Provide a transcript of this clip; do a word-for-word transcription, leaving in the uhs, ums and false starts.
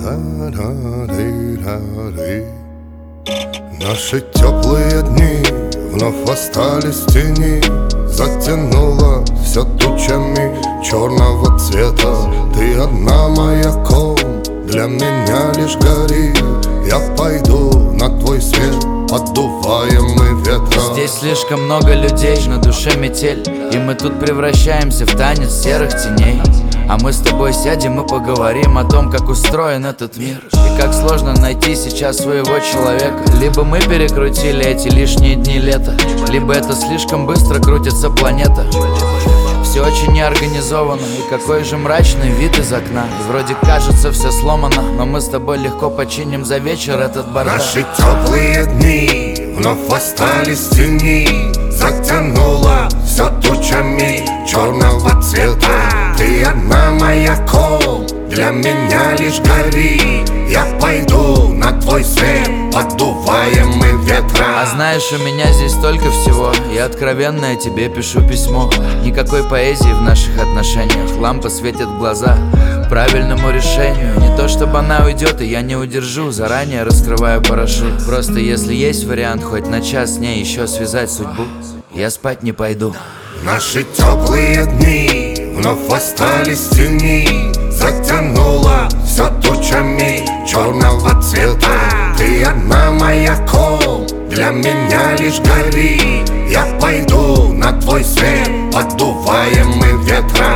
Наши теплые дни вновь остались в тени. Затянуло все тучами черного цвета. Ты одна маяком, для меня лишь гори. Я пойду на твой свет, поддуваемый ветром. Здесь слишком много людей, на душе метель, и мы тут превращаемся в танец серых теней. А мы с тобой сядем и поговорим о том, как устроен этот мир, и как сложно найти сейчас своего человека. Либо мы перекрутили эти лишние дни лета, либо это слишком быстро крутится планета. Все очень неорганизовано, и какой же мрачный вид из окна. И вроде кажется все сломано, но мы с тобой легко починим за вечер этот бардак. Наши теплые дни вновь остались в тени. Затянуло все тучами черного цвета. Ты одна маяком, для меня лишь гори. Я пойду на твой свет, поддуваемый ветром. А знаешь, у меня здесь столько всего. Я откровенно тебе пишу письмо. Никакой поэзии в наших отношениях. Лампа светит в глаза правильному решению. Не то чтобы она уйдет, и я не удержу. Заранее раскрываю парашют. Просто если есть вариант хоть на час с ней еще связать судьбу, я спать не пойду. Наши теплые дни вновь остались в тени. Затянуло все тучами черного цвета. Ты одна маяком, для меня лишь гори. Я пойду на твой свет, поддуваемый ветром.